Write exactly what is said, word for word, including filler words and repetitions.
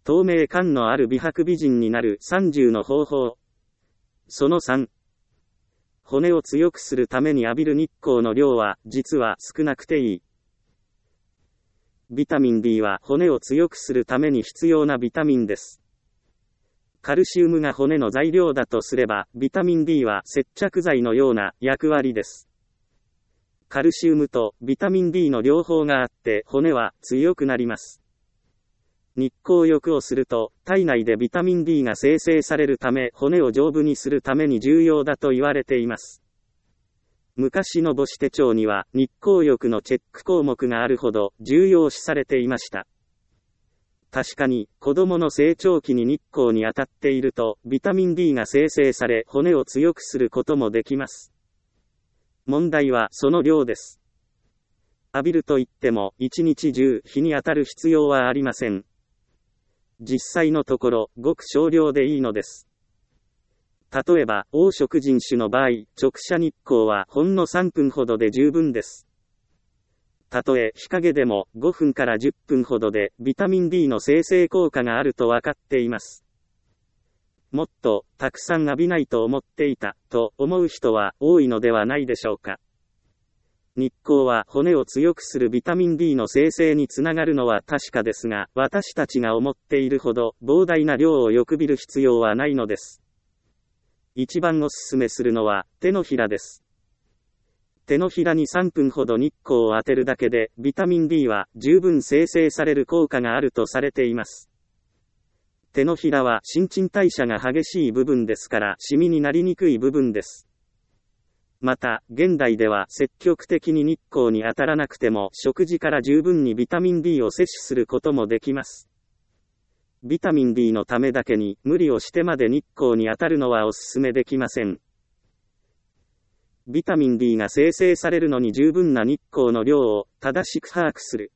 透明感のある美白美人になるさんじゅうの方法。そのさん。骨を強くするために浴びる日光の量は、実は少なくていい。ビタミン D は骨を強くするために必要なビタミンです。カルシウムが骨の材料だとすれば、ビタミン D は接着剤のような役割です。カルシウムとビタミン D の両方があって骨は強くなります。日光浴をすると体内でビタミン D が生成されるため骨を丈夫にするために重要だと言われています。昔の母子手帳には日光浴のチェック項目があるほど重要視されていました。確かに子供の成長期に日光に当たっているとビタミン D が生成され骨を強くすることもできます。問題はその量です。浴びるといっても一日中日に当たる必要はありません。実際のところごく少量でいいのです。例えば黄色人種の場合、直射日光はほんのさんぷんほどで十分です。たとえ日陰でもごふんからじゅっぷんほどでビタミン D の生成効果があると分かっています。もっとたくさん浴びないと思っていたと思う人は多いのではないでしょうか。日光は骨を強くするビタミン D の生成につながるのは確かですが、私たちが思っているほど膨大な量をよくびる必要はないのです。一番おすすめするのは手のひらです。手のひらにさんぷんほど日光を当てるだけでビタミン D は十分生成される効果があるとされています。手のひらは新陳代謝が激しい部分ですからシミになりにくい部分です。また、現代では積極的に日光に当たらなくても食事から十分にビタミン D を摂取することもできます。ビタミン D のためだけに無理をしてまで日光に当たるのはおすすめできません。ビタミン D が生成されるのに十分な日光の量を正しく把握する。